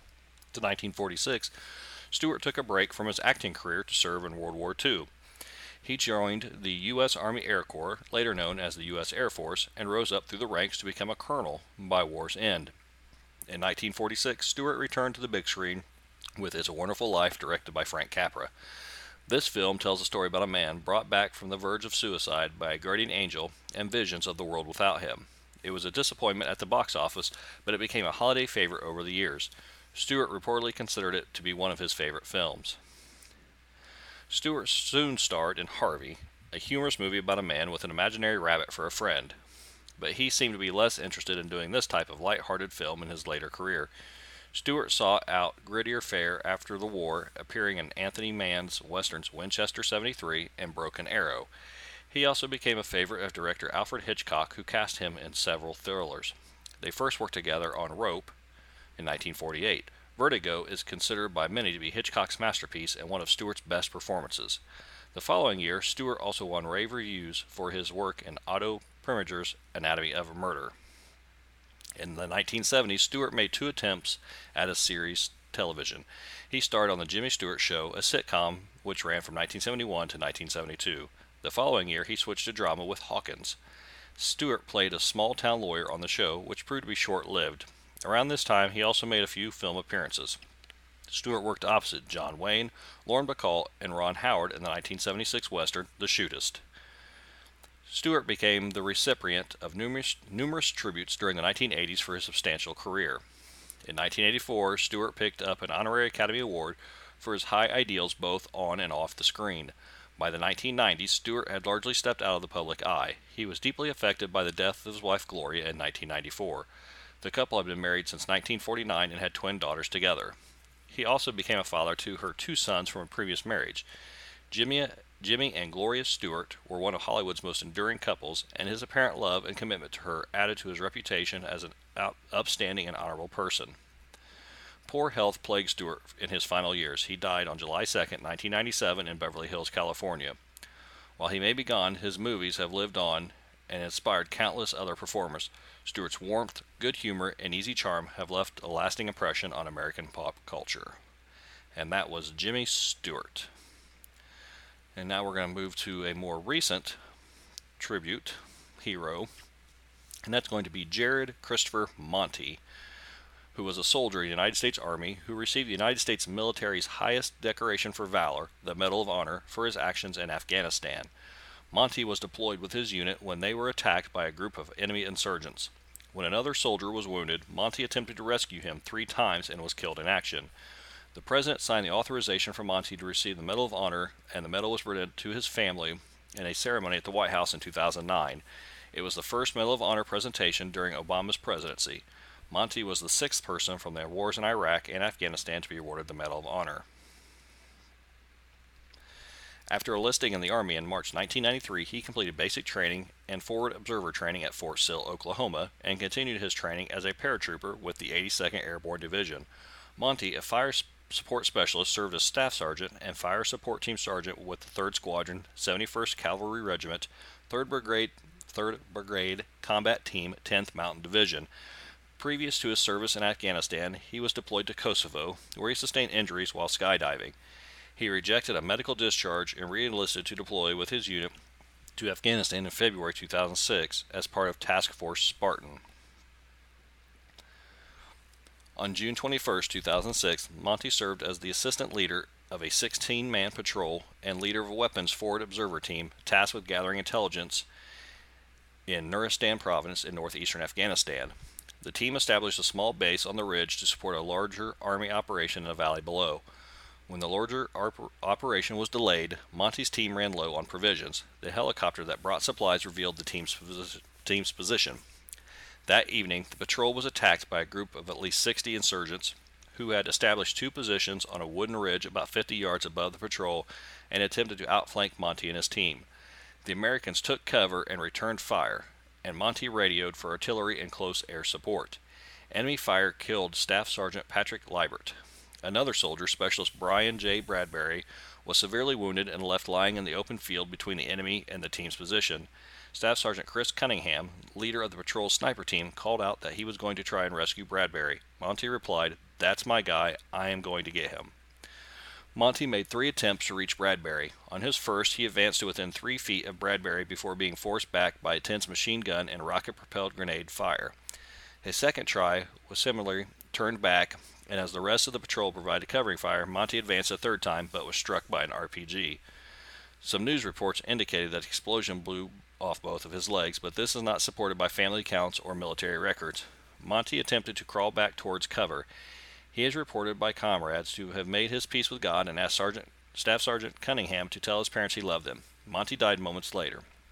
Speaker 19: 1946, Stewart took a break from his acting career to serve in World War II. He joined the U.S. Army Air Corps, later known as the U.S. Air Force, and rose up through the ranks to become a colonel by war's end. In 1946, Stewart returned to the big screen with It's a Wonderful Life, directed by Frank Capra. This film tells a story about a man brought back from the verge of suicide by a guardian angel and visions of the world without him. It was a disappointment at the box office, but it became a holiday favorite over the years. Stewart reportedly considered it to be one of his favorite films. Stewart soon starred in Harvey, a humorous movie about a man with an imaginary rabbit for a friend. But he seemed to be less interested in doing this type of light-hearted film in his later career. Stewart sought out grittier fare after the war, appearing in Anthony Mann's westerns Winchester 73 and Broken Arrow. He also became a favorite of director Alfred Hitchcock, who cast him in several thrillers. They first worked together on Rope in 1948. Vertigo is considered by many to be Hitchcock's masterpiece and one of Stewart's best performances. The following year, Stewart also won rave reviews for his work in Otto Preminger's Anatomy of a Murder. In the 1970s, Stewart made 2 attempts at a series television. He starred on The Jimmy Stewart Show, a sitcom which ran from 1971 to 1972. The following year, he switched to drama with Hawkins. Stewart played a small-town lawyer on the show, which proved to be short-lived. Around this time, he also made a few film appearances. Stewart worked opposite John Wayne, Lauren Bacall, and Ron Howard in the 1976 western The Shootist. Stewart became the recipient of numerous tributes during the 1980s for his substantial career. In 1984, Stewart picked up an honorary Academy Award for his high ideals both on and off the screen. By the 1990s, Stewart had largely stepped out of the public eye. He was deeply affected by the death of his wife Gloria in 1994. The couple had been married since 1949 and had twin daughters together. He also became a father to her 2 sons from a previous marriage. Jimmy and Gloria Stewart were one of Hollywood's most enduring couples, and his apparent love and commitment to her added to his reputation as an upstanding and honorable person. Poor health plagued Stewart in his final years. He died on July 2, 1997 in Beverly Hills, California. While he may be gone, his movies have lived on and inspired countless other performers. Stewart's warmth, good humor, and easy charm have left a lasting impression on American pop culture. And that was Jimmy Stewart. And now we're going to move to a more recent tribute hero, and that's going to be Jared Christopher Monty, who was a soldier in the United States Army who received the United States military's highest decoration for valor, the Medal of Honor, for his actions in Afghanistan. Monty was deployed with his unit when they were attacked by a group of enemy insurgents. When another soldier was wounded, Monty attempted to rescue him 3 times and was killed in action. The President signed the authorization for Monty to receive the Medal of Honor, and the medal was presented to his family in a ceremony at the White House in 2009. It was the first Medal of Honor presentation during Obama's presidency. Monty was the 6th person from the wars in Iraq and Afghanistan to be awarded the Medal of Honor. After enlisting in the Army in March 1993, he completed basic training and forward observer training at Fort Sill, Oklahoma, and continued his training as a paratrooper with the 82nd Airborne Division. Monty, a fire support specialist, served as staff sergeant and fire support team sergeant with the 3rd Squadron, 71st Cavalry Regiment, 3rd Brigade Combat Team, 10th Mountain Division. Previous to his service in Afghanistan, he was deployed to Kosovo, where he sustained injuries while skydiving. He rejected a medical discharge and re-enlisted to deploy with his unit to Afghanistan in February 2006 as part of Task Force Spartan. On June 21, 2006, Monty served as the assistant leader of a 16-man patrol and leader of a weapons forward observer team tasked with gathering intelligence in Nuristan province in northeastern Afghanistan. The team established a small base on the ridge to support a larger Army operation in the valley below. When the larger operation was delayed, Monty's team ran low on provisions. The helicopter that brought supplies revealed the team's position. That evening, the patrol was attacked by a group of at least 60 insurgents who had established 2 positions on a wooden ridge about 50 yards above the patrol and attempted to outflank Monty and his team. The Americans took cover and returned fire, and Monty radioed for artillery and close air support. Enemy fire killed Staff Sergeant Patrick Liebert. Another soldier, Specialist Brian J. Bradbury, was severely wounded and left lying in the open field between the enemy and the team's position. Staff Sergeant Chris Cunningham, leader of the patrol's sniper team, called out that he was going to try and rescue Bradbury. Monty replied, "That's my guy. I am going to get him." Monty made 3 attempts to reach Bradbury. On his first, he advanced to within 3 feet of Bradbury before being forced back by a tense machine gun and rocket-propelled grenade fire. His second try was similarly turned back, and as the rest of the patrol provided covering fire, Monty advanced a 3rd time but was struck by an RPG. Some news reports indicated that the explosion blew off both of his legs, but this is not supported by family accounts or military records. Monty attempted to crawl back towards cover. He is reported by comrades to have made his peace with God and asked Staff Sergeant Cunningham to tell his parents he loved them. Monty died moments later.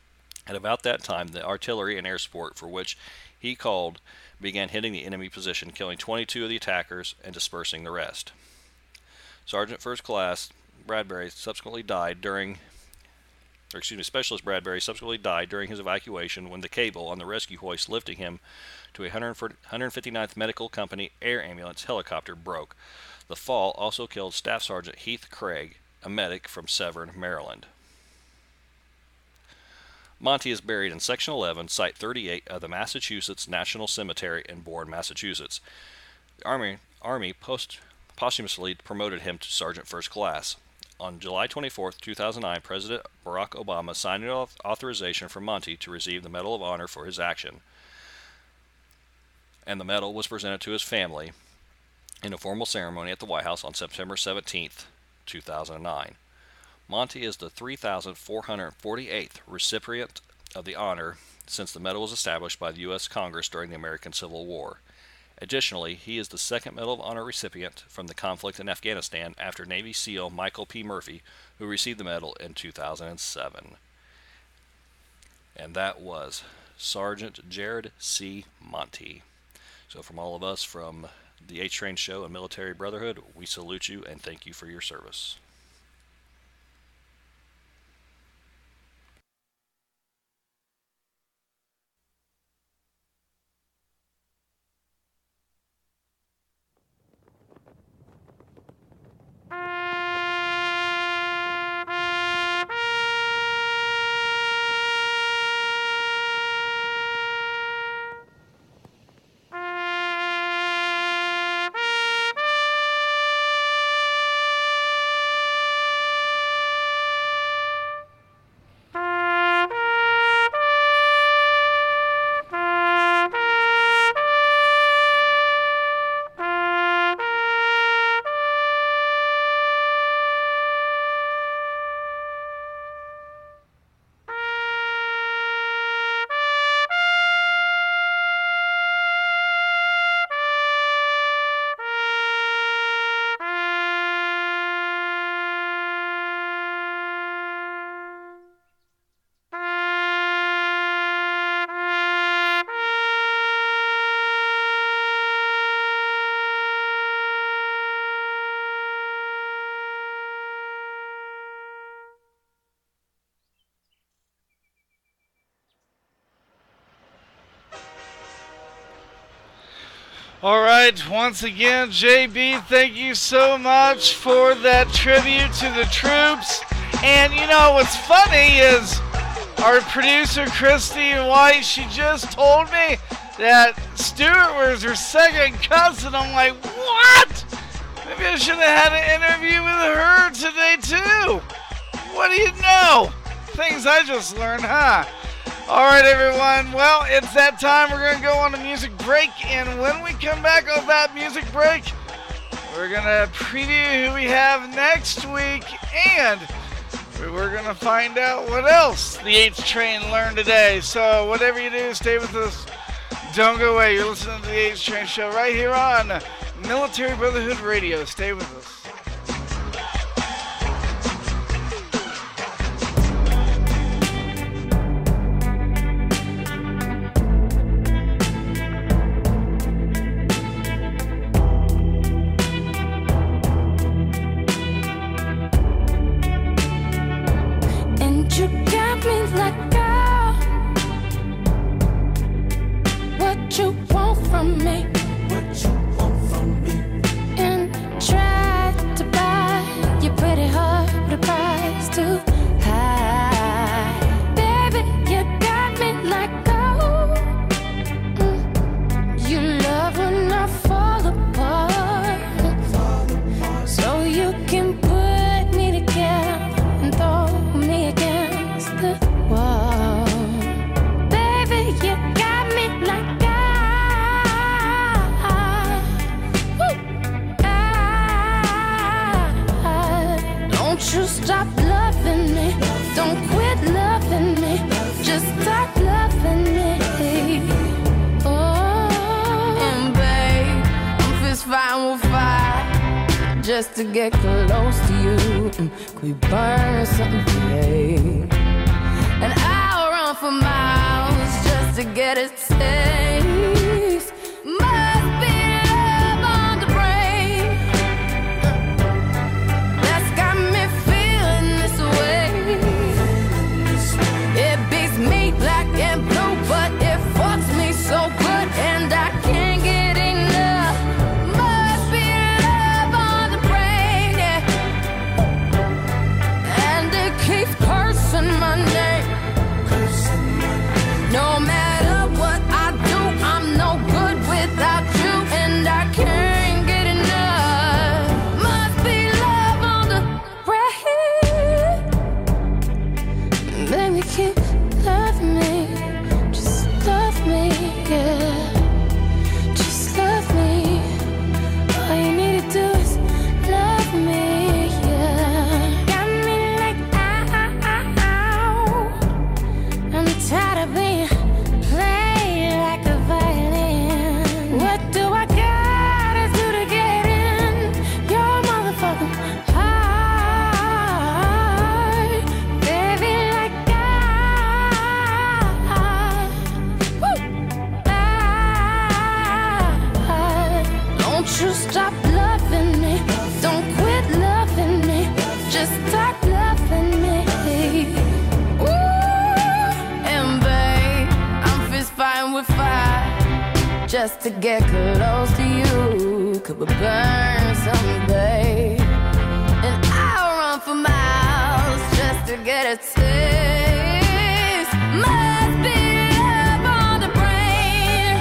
Speaker 19: At about that time, the artillery and air support for which he called began hitting the enemy position, killing 22 of the attackers and dispersing the rest. Sergeant First Class Bradbury subsequently died Specialist Bradbury subsequently died during his evacuation when the cable on the rescue hoist lifting him to a 159th Medical Company air ambulance helicopter broke. The fall also killed Staff Sergeant Heath Craig, a medic from Severn, Maryland. Monty is buried in Section 11, Site 38 of the Massachusetts National Cemetery in Bourne, Massachusetts. The Army posthumously promoted him to Sergeant First Class. On July 24, 2009, President Barack Obama signed an authorization for Monty to receive the Medal of Honor for his action, and the medal was presented to his family in a formal ceremony at the White House on September 17, 2009. Monty is the 3,448th recipient of the honor since the medal was established by the U.S. Congress during the American Civil War. Additionally, he is the second Medal of Honor recipient from the conflict in Afghanistan after Navy SEAL Michael P. Murphy, who received the medal in 2007. And that was Sergeant Jared C. Monty. So from all of us from the H-Train Show and Military Brotherhood, we salute you and thank you for your service.
Speaker 10: All right, once again, JB, thank you so much for that tribute to the troops. And you know what's funny is our producer, Christy White, she just told me that Stuart was her second cousin. I'm like, what? Maybe I should have had an interview with her today, too. What do you know? Things I just learned, huh? All right, everyone. Well, it's that time. We're going to go on a music break. And when we come back on that music break, we're going to preview who we have next week. And we're going to find out what else the H-Train learned today. So whatever you do, stay with us. Don't go away. You're listening to the H-Train Show right here on Military Brotherhood Radio. Stay with us.
Speaker 12: Just to get close to you, could we burn something today? And I'll run for miles just to get a taste. Must be love on the brain that's got me feeling this way. It beats me black and blue, but it fucks me so good, and I can't get enough. Must be love on the brain, yeah. And it keeps cursing my name. No matter what I do, I'm no good without you, and I can't get enough. Must be love on the brain. Baby, keep loving me. Just love me, yeah. Just love me. All you need to do is love me, yeah. Got me like, ow. I'm tired of being played like a violin. What do I gotta do to get in your motherfucking heart? Baby, like don't you stop loving me. Don't quit loving me. Just start loving me. And babe, I'm fist fighting with fire just to get close to you. Could we burn something, babe? And I'll run for miles just to get a taste. Must be love on the brain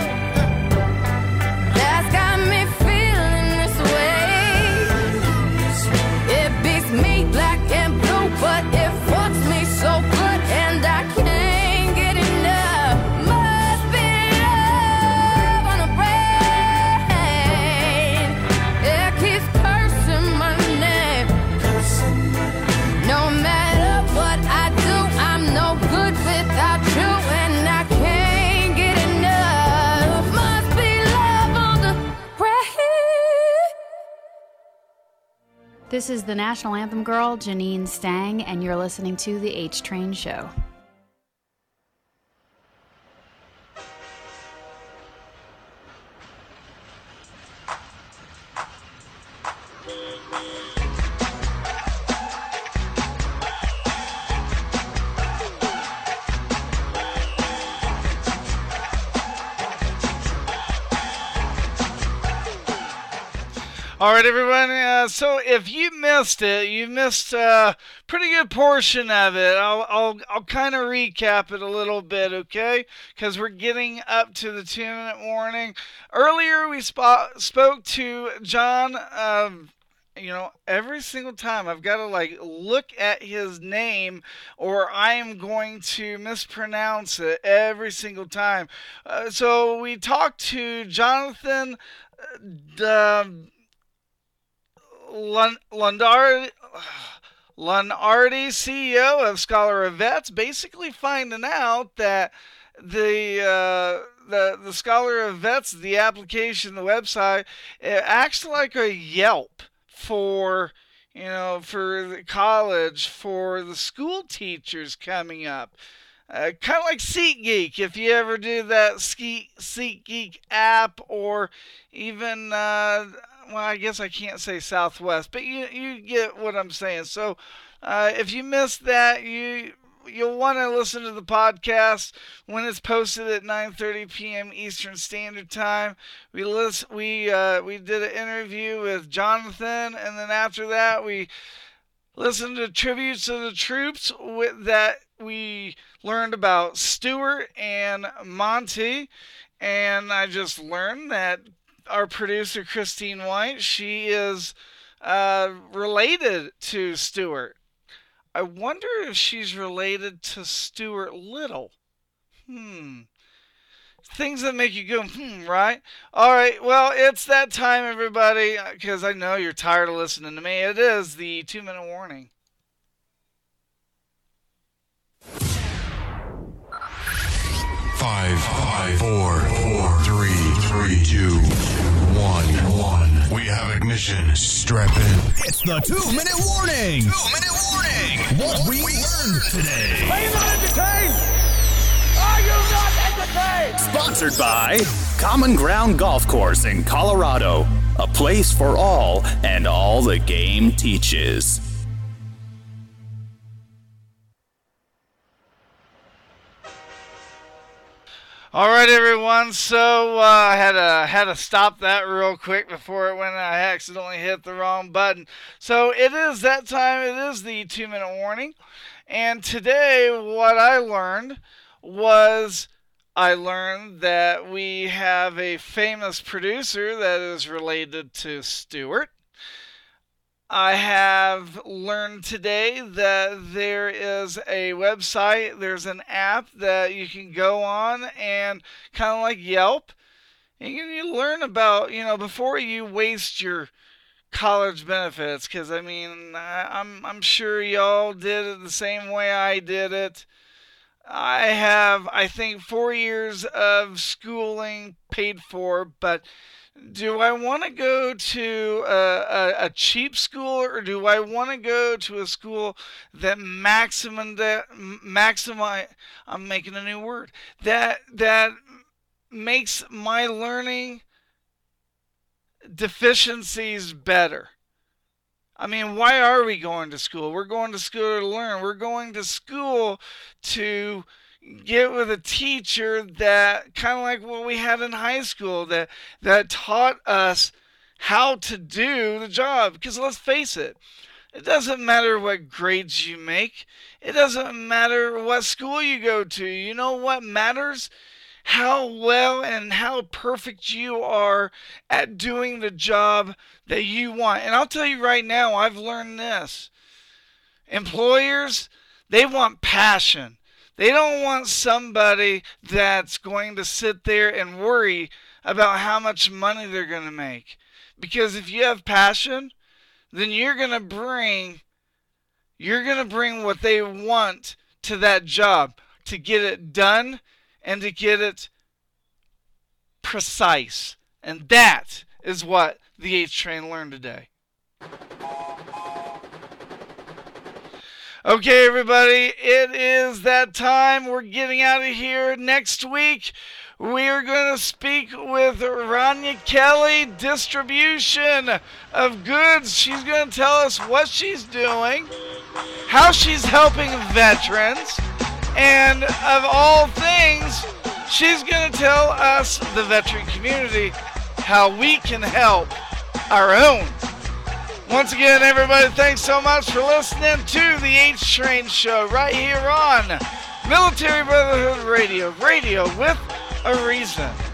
Speaker 12: that's got me feeling this way. It beats me black and blue, but it fucks me so good, and I can't get enough. Must be love on the brain. It keeps cursing my name. No matter what I do, I'm no good without you, and I can't get enough. Must be love on the brain.
Speaker 20: This is the National Anthem girl, Janine Stang, and you're listening to The H Train Show.
Speaker 10: All right, everyone. So if you missed it, you missed a pretty good portion of it. I'll kind of recap it a little bit, okay? Because we're getting up to the 2-minute warning. Earlier, we spoke to John. You know, every single time I've got to look at his name, or I am going to mispronounce it every single time. So we talked to Jonathan Lunardi, CEO of Scholar of Vets, basically finding out that the Scholar of Vets, the application, the website, it acts like a Yelp for the college, for the school teachers coming up. Kind of like SeatGeek, if you ever do that SeatGeek app, or even, well, I guess I can't say Southwest, but you get what I'm saying. So if you missed that, you'll want to listen to the podcast when it's posted at 9:30 p.m. Eastern Standard Time. We did an interview with Jonathan, and then after that, we listened to tributes to the troops that we learned about Stuart and Monty, and I just learned that our producer, Christine White, she is related to Stuart. I wonder if she's related to Stuart Little. Things that make you go, right? All right, well, it's that time, everybody, because I know you're tired of listening to me. It is the 2-minute warning.
Speaker 21: 5, 4, 3, 2, 1. We have ignition. Strap in.
Speaker 22: It's the 2-minute warning. 2-minute warning. What we learned today.
Speaker 11: Are you not entertained? you not entertain?
Speaker 1: Sponsored by Common Ground Golf Course in Colorado. A place for all and all the game teaches.
Speaker 10: All right, everyone. So I had to stop that real quick before it went. I accidentally hit the wrong button. So it is that time. It is the 2-minute warning. And today, what I learned was that we have a famous producer that is related to Stewart. I have learned today that there is a website, there's an app that you can go on and kind of like Yelp, and you learn about, before you waste your college benefits, because I mean, I'm sure y'all did it the same way I did it. I have, I think, 4 years of schooling paid for, but do I want to go to a cheap school, or do I want to go to a school that I'm making a new word, that makes my learning deficiencies better? I mean, why are we going to school? We're going to school to learn. We're going to school to get with a teacher that, kind of like what we had in high school, that taught us how to do the job. Because let's face it, it doesn't matter what grades you make. It doesn't matter what school you go to. You know what matters? How well and how perfect you are at doing the job that you want. And I'll tell you right now, I've learned this. Employers, they want passion. They don't want somebody that's going to sit there and worry about how much money they're going to make. Because if you have passion, then you're going to bring what they want to that job, to get it done and to get it precise. And that is what the H Train learned today. Okay, everybody, it is that time. We're getting out of here. Next week, we are going to speak with Rania Kelly, distribution of goods. She's going to tell us what she's doing, how she's helping veterans, and of all things, she's going to tell us, the veteran community, how we can help our own. Once again, everybody, thanks so much for listening to the H Train Show right here on Military Brotherhood Radio. Radio with a reason.